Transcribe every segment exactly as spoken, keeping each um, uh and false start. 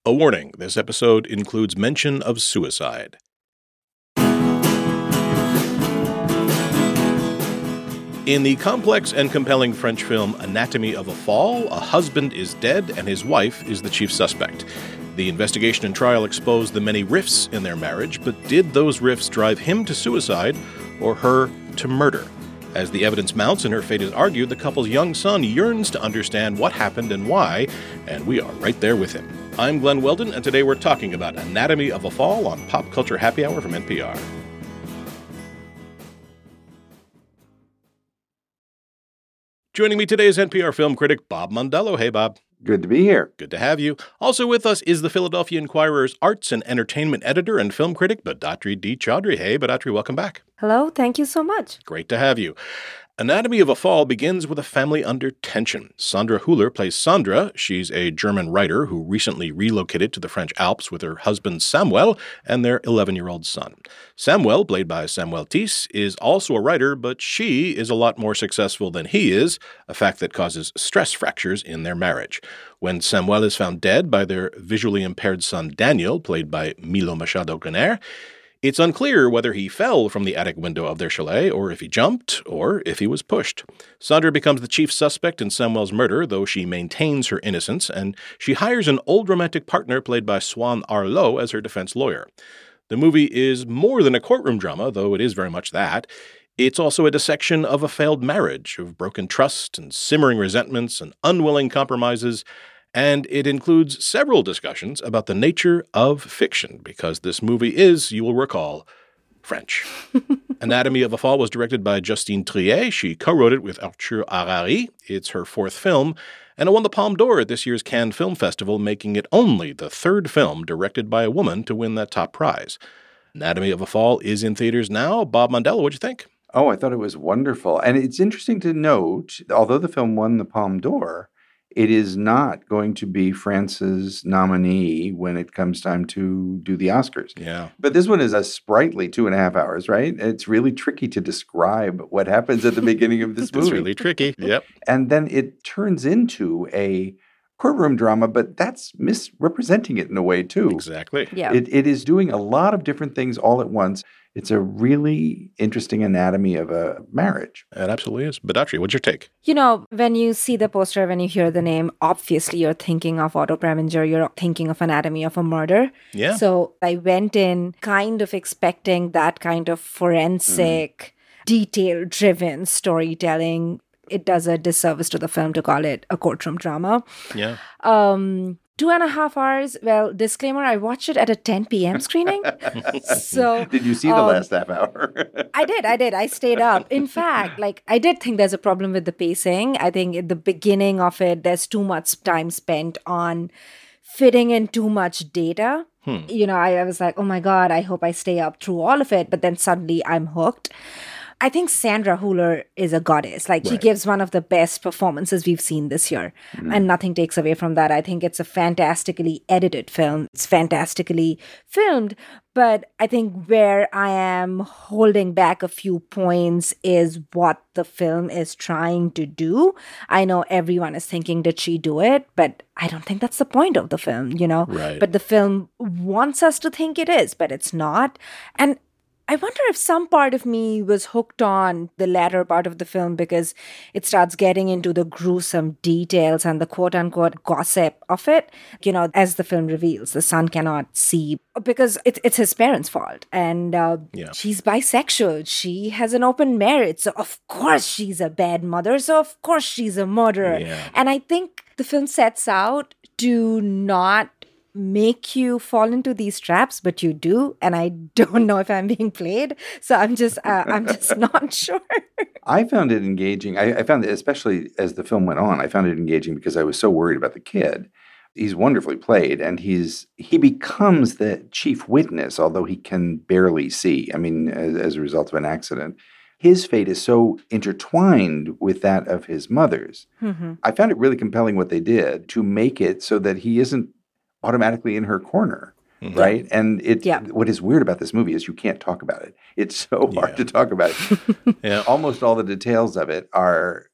A warning, this episode includes mention of suicide. In the complex and compelling French film Anatomy of a Fall, a husband is dead and his wife is the chief suspect. The investigation and trial exposed the many rifts in their marriage, but did those rifts drive him to suicide or her to murder? As the evidence mounts and her fate is argued, the couple's young son yearns to understand what happened and why, and we are right there with him. I'm Glenn Weldon, and today we're talking about Anatomy of a Fall on Pop Culture Happy Hour from N P R. Joining me today is N P R film critic Bob Mondello. Hey, Bob. Good to be here. Good to have you. Also with us is the Philadelphia Inquirer's arts and entertainment editor and film critic, Badatri D. Chaudhry. Hey, Badatri, welcome back. Hello, thank you so much. Great to have you. Anatomy of a Fall begins with a family under tension. Sandra Hüller plays Sandra. She's a German writer who recently relocated to the French Alps with her husband Samuel and their eleven-year-old son. Samuel, played by Samuel Thiess, is also a writer, but she is a lot more successful than he is, a fact that causes stress fractures in their marriage. When Samuel is found dead by their visually impaired son Daniel, played by Milo Machado-Graner, it's unclear whether he fell from the attic window of their chalet, or if he jumped, or if he was pushed. Sandra becomes the chief suspect in Samuel's murder, though she maintains her innocence, and she hires an old romantic partner played by Swan Arlo as her defense lawyer. The movie is more than a courtroom drama, though it is very much that. It's also a dissection of a failed marriage, of broken trust and simmering resentments and unwilling compromises, and it includes several discussions about the nature of fiction, because this movie is, you will recall, French. Anatomy of a Fall was directed by Justine Triet. She co-wrote it with Arthur Harari. It's her fourth film, and it won the Palme d'Or at this year's Cannes Film Festival, making it only the third film directed by a woman to win that top prize. Anatomy of a Fall is in theaters now. Bob Mondello, what'd you think? Oh, I thought it was wonderful. And it's interesting to note, although the film won the Palme d'Or, it is not going to be France's nominee when it comes time to do the Oscars. Yeah. But this one is a sprightly two and a half hours, right? It's really tricky to describe what happens at the beginning of this movie. It's really tricky. Yep. And then it turns into a courtroom drama, but that's misrepresenting it in a way, too. Exactly. Yeah. It, it is doing a lot of different things all at once. It's a really interesting anatomy of a marriage. It absolutely is. Badatri, what's your take? You know, when you see the poster, when you hear the name, obviously you're thinking of Otto Preminger, you're thinking of Anatomy of a Murder. Yeah. So I went in kind of expecting that kind of forensic, mm. detail-driven storytelling. It does a disservice to the film to call it a courtroom drama. Yeah. Um... Two and a half hours. Well, disclaimer, I watched it at a ten p.m. screening. So, did you see the um, last half hour? I did. I did. I stayed up. In fact, like I did think there's a problem with the pacing. I think at the beginning of it, there's too much time spent on fitting in too much data. Hmm. You know, I, I was like, oh my God, I hope I stay up through all of it. But then suddenly I'm hooked. I think Sandra Hüller is a goddess. Like, right. She gives one of the best performances we've seen this year. Mm. And nothing takes away from that. I think it's a fantastically edited film. It's fantastically filmed. But I think where I am holding back a few points is what the film is trying to do. I know everyone is thinking, did she do it? But I don't think that's the point of the film, you know? Right. But the film wants us to think it is, but it's not. And I wonder if some part of me was hooked on the latter part of the film because it starts getting into the gruesome details and the quote-unquote gossip of it. You know, as the film reveals, the son cannot see because it's, it's his parents' fault. And uh, yeah. she's bisexual. She has an open marriage. So, of course, she's a bad mother. So, of course, she's a murderer. Yeah. And I think the film sets out to not make you fall into these traps, but you do, and I don't know if I'm being played, so I'm just uh, I'm just not sure. I found it engaging. I, I found it, especially as the film went on, I found it engaging because I was so worried about the kid. He's wonderfully played, and he's he becomes the chief witness, although he can barely see. I mean, as, as a result of an accident. His fate is so intertwined with that of his mother's. Mm-hmm. I found it really compelling what they did to make it so that he isn't automatically in her corner, mm-hmm. right? And it. Yeah. What is weird about this movie is you can't talk about it. It's so hard yeah. to talk about it. yeah. Almost all the details of it are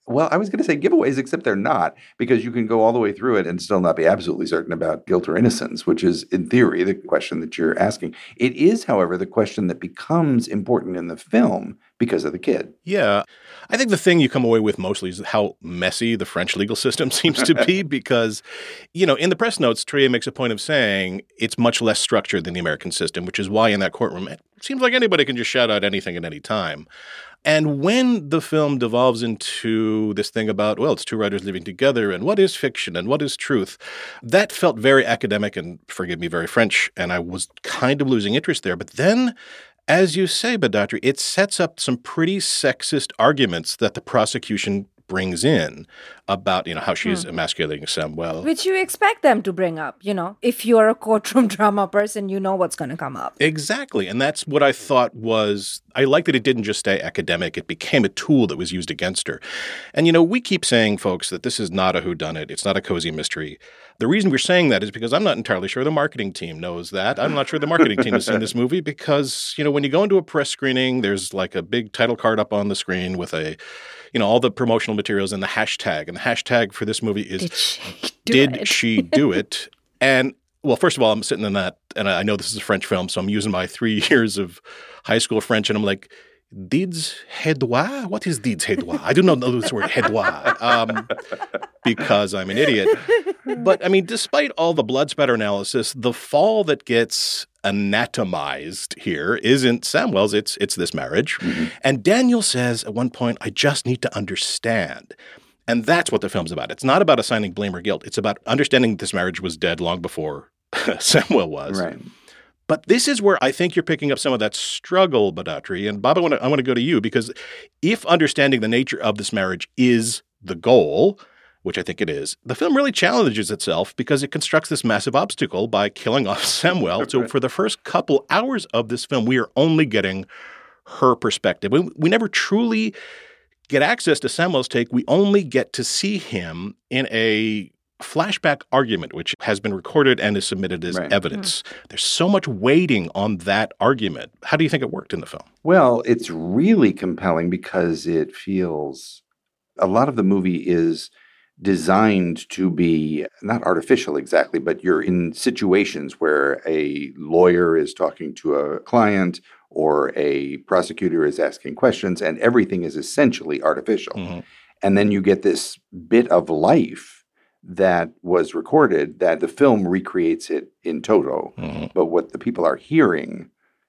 Well, I was going to say giveaways, except they're not, because you can go all the way through it and still not be absolutely certain about guilt or innocence, which is, in theory, the question that you're asking. It is, however, the question that becomes important in the film because of the kid. Yeah. I think the thing you come away with mostly is how messy the French legal system seems to be because, you know, in the press notes, Trier makes a point of saying it's much less structured than the American system, which is why in that courtroom it seems like anybody can just shout out anything at any time. And when the film devolves into this thing about, well, it's two writers living together and what is fiction and what is truth, that felt very academic and, forgive me, very French, and I was kind of losing interest there. But then, as you say, Badatri, it sets up some pretty sexist arguments that the prosecution brings in about, you know, how she's hmm. emasculating Samuel. Which you expect them to bring up, you know. If you're a courtroom drama person, you know what's going to come up. Exactly. And that's what I thought was, I like that it didn't just stay academic. It became a tool that was used against her. And, you know, we keep saying, folks, that this is not a whodunit. It's not a cozy mystery. The reason we're saying that is because I'm not entirely sure the marketing team knows that. I'm not sure the marketing team has seen this movie because, you know, when you go into a press screening, there's like a big title card up on the screen with a, you know, all the promotional materials and the hashtag. And the hashtag for this movie is, Did she do Did it? she do it? And, well, first of all, I'm sitting in that, and I know this is a French film, so I'm using my three years of high school French, and I'm like, Dids Hedwa? What is Dids Hedwa? I do not know this word, Hedwa, um, because I'm an idiot. But, I mean, despite all the blood spatter analysis, the fall that gets anatomized here isn't Samuel's, it's it's this marriage. Mm-hmm. And Daniel says at one point, I just need to understand. And that's what the film's about. It's not about assigning blame or guilt. It's about understanding that this marriage was dead long before Samuel was. Right. But this is where I think you're picking up some of that struggle, Badatri. And Bob, I want to I want to go to you because if understanding the nature of this marriage is the goal, which I think it is, the film really challenges itself because it constructs this massive obstacle by killing off Samuel. So for the first couple hours of this film, we are only getting her perspective. We, we never truly get access to Samuel's take. We only get to see him in a flashback argument, which has been recorded and is submitted as right. evidence. Mm. There's so much weighting on that argument. How do you think it worked in the film? Well, it's really compelling because it feels a lot of the movie is designed to be not artificial exactly, but you're in situations where a lawyer is talking to a client or a prosecutor is asking questions and everything is essentially artificial. Mm-hmm. And then you get this bit of life that was recorded that the film recreates it in toto. Mm-hmm. But what the people are hearing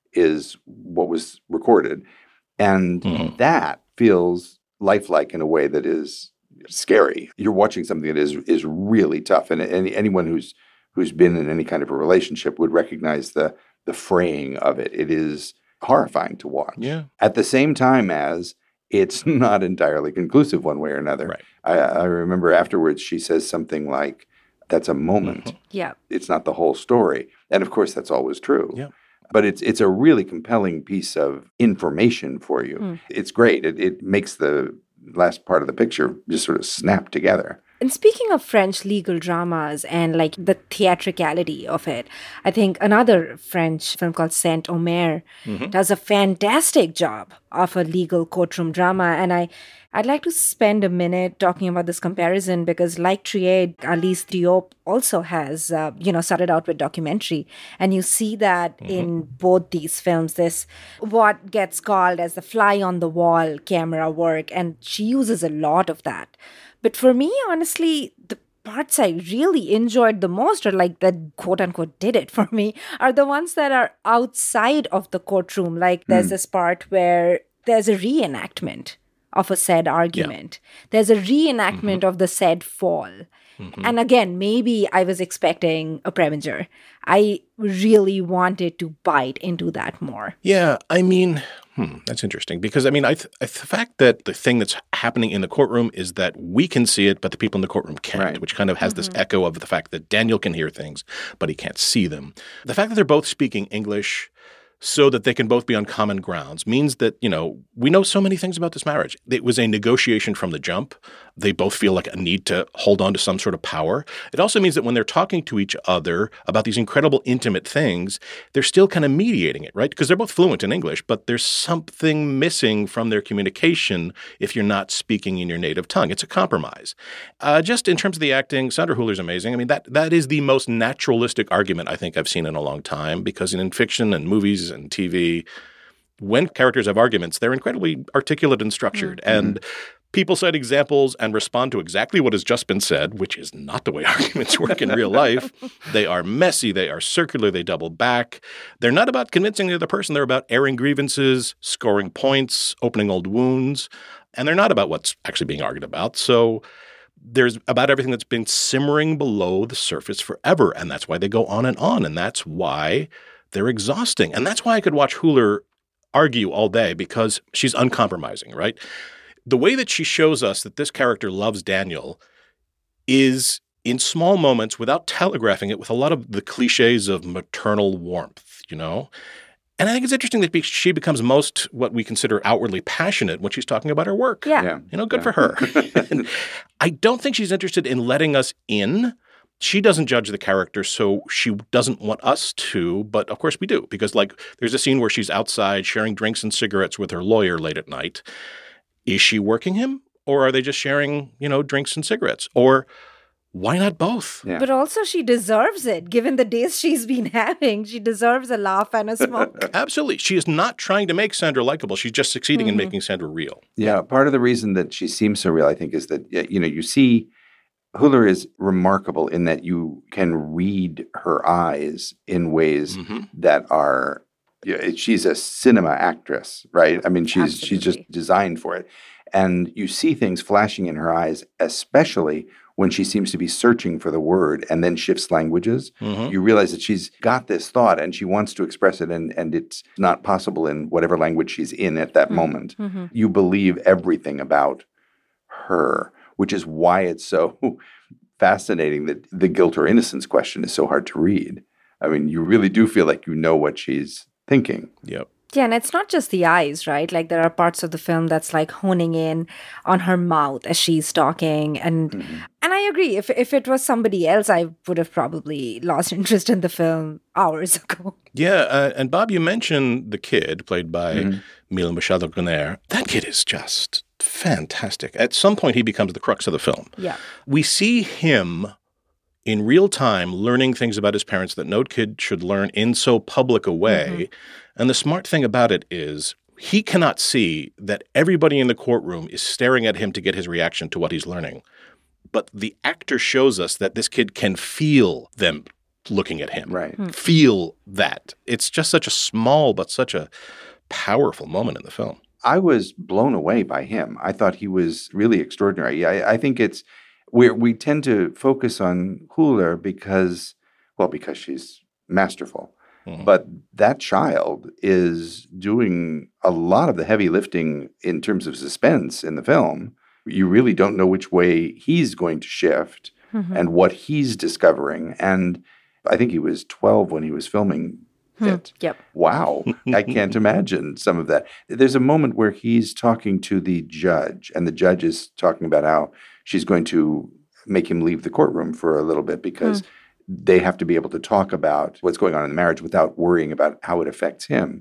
is what was recorded. And mm-hmm. that feels lifelike in a way that is scary. You're watching something that is is really tough. And any, anyone who's who's been in any kind of a relationship would recognize the the fraying of it. It is horrifying to watch. Yeah. At the same time as it's not entirely conclusive one way or another. Right. I, I remember afterwards she says something like, that's a moment. Mm-hmm. Yeah. It's not the whole story. And of course, that's always true. Yeah. But it's it's a really compelling piece of information for you. Mm. It's great. It, it makes the last part of the picture just sort of snap together. And speaking of French legal dramas and like the theatricality of it, I think another French film called Saint-Omer mm-hmm. does a fantastic job of a legal courtroom drama. And I, I'd like to spend a minute talking about this comparison because like Trier, Alice Diop also has, uh, you know, started out with documentary. And you see that mm-hmm. in both these films, this what gets called as the fly on the wall camera work. And she uses a lot of that. But for me, honestly, the parts I really enjoyed the most, or like that quote unquote did it for me, are the ones that are outside of the courtroom. Like there's mm. this part where there's a reenactment of a said argument. Yeah. There's a reenactment mm-hmm. of the said fall. Mm-hmm. And again, maybe I was expecting a Preminger. I really wanted to bite into that more. Yeah, I mean, hmm, that's interesting. Because, I mean, I th- the fact that the thing that's happening in the courtroom is that we can see it, but the people in the courtroom can't, right. which kind of has mm-hmm. this echo of the fact that Daniel can hear things, but he can't see them. The fact that they're both speaking English so that they can both be on common grounds means that, you know, we know so many things about this marriage. It was a negotiation from the jump. They both feel like a need to hold on to some sort of power. It also means that when they're talking to each other about these incredible intimate things, they're still kind of mediating it, right? Because they're both fluent in English, but there's something missing from their communication if you're not speaking in your native tongue. It's a compromise. Uh, just in terms of the acting, Sandra Hüller's amazing. I mean, that that is the most naturalistic argument I think I've seen in a long time, because in fiction and movies and T V, when characters have arguments, they're incredibly articulate and structured. Mm-hmm. And people cite examples and respond to exactly what has just been said, which is not the way arguments work in real life. They are messy. They are circular. They double back. They're not about convincing the other person. They're about airing grievances, scoring points, opening old wounds. And they're not about what's actually being argued about. So there's about everything that's been simmering below the surface forever. And that's why they go on and on. And that's why they're exhausting. And that's why I could watch Hüller argue all day, because she's uncompromising, right? The way that she shows us that this character loves Daniel is in small moments without telegraphing it with a lot of the cliches of maternal warmth, you know? And I think it's interesting that she becomes most what we consider outwardly passionate when she's talking about her work. Yeah. Yeah. You know, good Yeah. for her. And I don't think she's interested in letting us in. She doesn't judge the character, so she doesn't want us to, but of course we do. Because, like, there's a scene where she's outside sharing drinks and cigarettes with her lawyer late at night. Is she working him, or are they just sharing, you know, drinks and cigarettes? Or why not both? Yeah. But also she deserves it, given the days she's been having. She deserves a laugh and a smoke. Absolutely. She is not trying to make Sandra likable. She's just succeeding Mm-hmm. in making Sandra real. Yeah, part of the reason that she seems so real, I think, is that, you know, you see Hüller is remarkable in that you can read her eyes in ways Mm-hmm. that are, yeah, she's a cinema actress, right? I mean, she's she's just Absolutely. designed for it. And you see things flashing in her eyes, especially when she seems to be searching for the word and then shifts languages. Mm-hmm. You realize that she's got this thought and she wants to express it, and, and it's not possible in whatever language she's in at that moment. Mm-hmm. You believe everything about her, which is why it's so fascinating that the guilt or innocence question is so hard to read. I mean, you really do feel like you know what she's thinking. Yep. Yeah, and it's not just the eyes, right? Like there are parts of the film that's like honing in on her mouth as she's talking. And Mm-hmm. and I agree. If if it was somebody else, I would have probably lost interest in the film hours ago. Yeah, uh, and Bob, you mentioned the kid played by Mhm. Milan Machado-Graner. That kid is just fantastic. At some point, he becomes the crux of the film. Yeah. We see him in real time learning things about his parents that no kid should learn in so public a way. Mm-hmm. And the smart thing about it is he cannot see that everybody in the courtroom is staring at him to get his reaction to what he's learning. But the actor shows us that this kid can feel them looking at him. Right. Feel that. It's just such a small but such a powerful moment in the film. I was blown away by him. I thought he was really extraordinary. I, I think it's we we tend to focus on Hüller because, well, because she's masterful. Mhm. But that child is doing a lot of the heavy lifting in terms of suspense in the film. You really don't know which way he's going to shift Mhm. and what he's discovering. And I think he was twelve when he was filming it. Yep. Wow. I can't imagine some of that. There's a moment where he's talking to the judge, and the judge is talking about how she's going to make him leave the courtroom for a little bit because they have to be able to talk about what's going on in the marriage without worrying about how it affects him.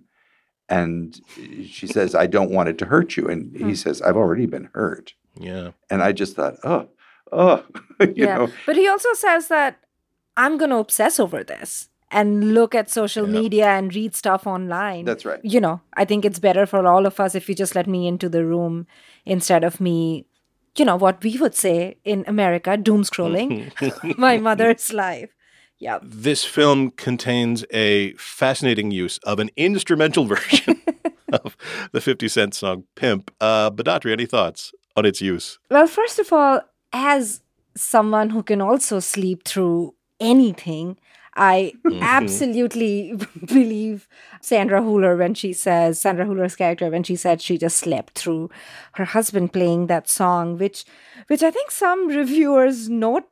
And she says, I don't want it to hurt you. And he says, I've already been hurt. Yeah. And I just thought, oh, oh, you yeah. know. But he also says that I'm going to obsess over this and look at social Yeah. media and read stuff online. That's right. You know, I think it's better for all of us if you just let me into the room instead of me, you know, what we would say in America, doom scrolling my mother's life. Yeah. This film contains a fascinating use of an instrumental version of the fifty Cent song Pimp. Uh, Badatri, any thoughts on its use? Well, first of all, as someone who can also sleep through anything, I absolutely believe Sandra Hüller when she says, Sandra Hüller's character, when she said she just slept through her husband playing that song, which which I think some reviewers note that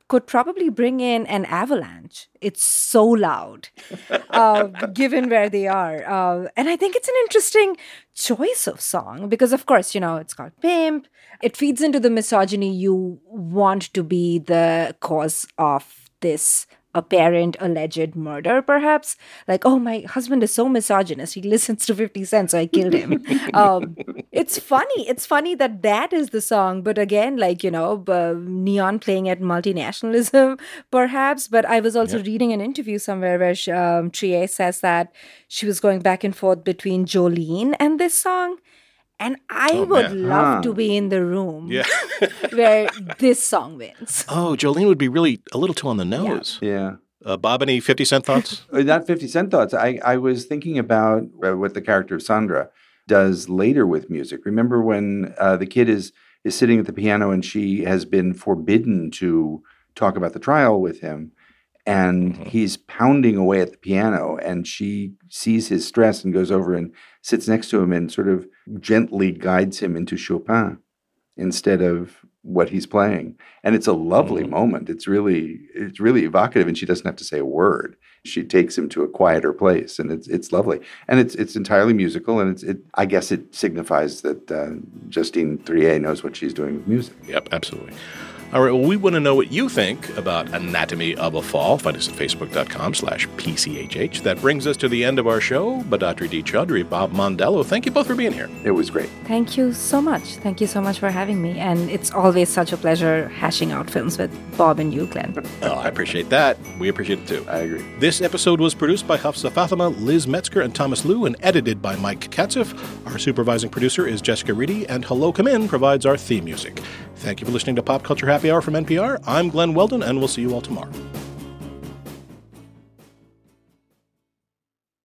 could probably bring in an avalanche. It's so loud, uh, given where they are. Uh, and I think it's an interesting choice of song because, of course, you know, it's called Pimp. It feeds into the misogyny you want to be the cause of this apparent alleged murder, perhaps. Like, oh, my husband is so misogynist. He listens to fifty Cent, so I killed him. um, it's funny. It's funny that that is the song. But again, like, you know, uh, Neon playing at multinationalism, perhaps. But I was also yeah. reading an interview somewhere where she, um, Trier says that she was going back and forth between Jolene and this song. And I oh, would man. love huh. to be in the room yeah. where this song wins. Oh, Jolene would be really a little too on the nose. Yeah. yeah. Uh, Bob, any fifty Cent thoughts? Not fifty Cent thoughts. I, I was thinking about what the character of Sandra does later with music. Remember when uh, the kid is, is sitting at the piano and she has been forbidden to talk about the trial with him? And mm-hmm. he's pounding away at the piano, and she sees his stress and goes over and sits next to him and sort of gently guides him into Chopin instead of what he's playing. And it's a lovely mm-hmm. moment. It's really, it's really evocative, and she doesn't have to say a word. She takes him to a quieter place, and it's it's lovely. And it's it's entirely musical, and it's it. I guess it signifies that uh, Justine Triet knows what she's doing with music. Yep, absolutely. All right, well, we want to know what you think about Anatomy of a Fall. Find us at facebook.com slash PCHH. That brings us to the end of our show. Badatri D. Chaudhry, Bob Mondello, thank you both for being here. It was great. Thank you so much. Thank you so much for having me. And it's always such a pleasure hashing out films with Bob and you, Glenn. Oh, I appreciate that. We appreciate it, too. I agree. This episode was produced by Hafsa Fatima, Liz Metzger, and Thomas Liu, and edited by Mike Katzif. Our supervising producer is Jessica Reedy, and Hello Come In provides our theme music. Thank you for listening to Pop Culture Happy Hour from N P R. I'm Glenn Weldon, and we'll see you all tomorrow.